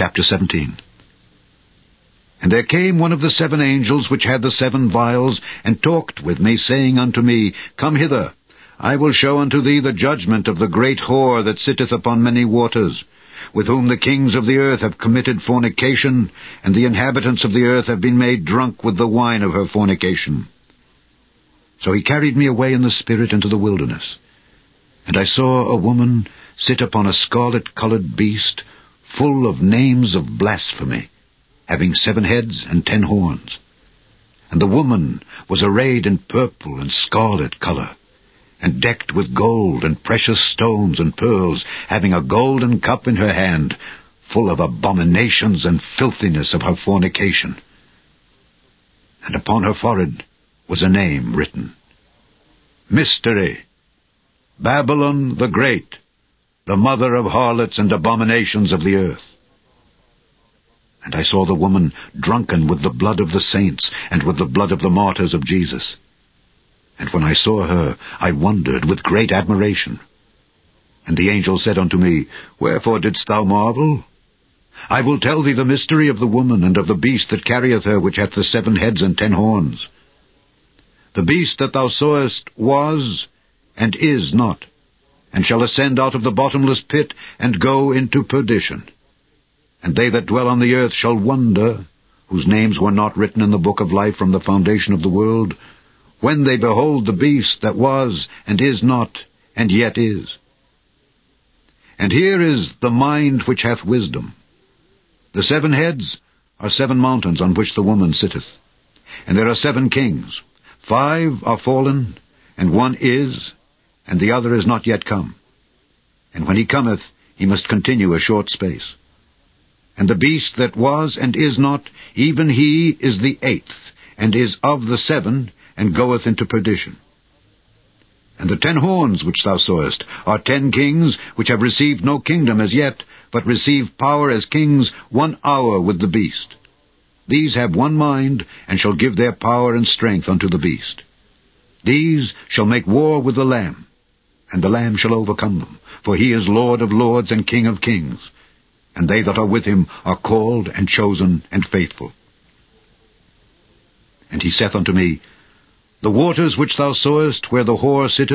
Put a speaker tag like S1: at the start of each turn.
S1: Chapter 17. And there came one of the 7 angels which had the 7 vials, and talked with me, saying unto me, Come hither, I will show unto thee the judgment of the great whore that sitteth upon many waters, with whom the kings of the earth have committed fornication, and the inhabitants of the earth have been made drunk with the wine of her fornication. So he carried me away in the spirit into the wilderness. And I saw a woman sit upon a scarlet-colored beast, full of names of blasphemy, having 7 heads and 10 horns. And the woman was arrayed in purple and scarlet color, and decked with gold and precious stones and pearls, having a golden cup in her hand, full of abominations and filthiness of her fornication. And upon her forehead was a name written, Mystery, Babylon the Great, the mother of harlots and abominations of the earth. And I saw the woman drunken with the blood of the saints, and with the blood of the martyrs of Jesus. And when I saw her, I wondered with great admiration. And the angel said unto me, Wherefore didst thou marvel? I will tell thee the mystery of the woman, and of the beast that carrieth her, which hath the 7 heads and 10 horns. The beast that thou sawest was, and is not, and shall ascend out of the bottomless pit, and go into perdition. And they that dwell on the earth shall wonder, whose names were not written in the book of life from the foundation of the world, when they behold the beast that was, and is not, and yet is. And here is the mind which hath wisdom. The 7 heads are 7 mountains on which the woman sitteth. And there are 7 kings. 5 are fallen, and 1 is, and the other is not yet come. And when he cometh, he must continue a short space. And the beast that was and is not, even he is the 8th, and is of the 7, and goeth into perdition. And the 10 horns which thou sawest are 10 kings, which have received no kingdom as yet, but receive power as kings 1 hour with the beast. These have 1 mind, and shall give their power and strength unto the beast. These shall make war with the Lamb, and the Lamb shall overcome them, for he is Lord of lords and King of kings, and they that are with him are called and chosen and faithful. And he saith unto me, The waters which thou sawest, where the whore sitteth,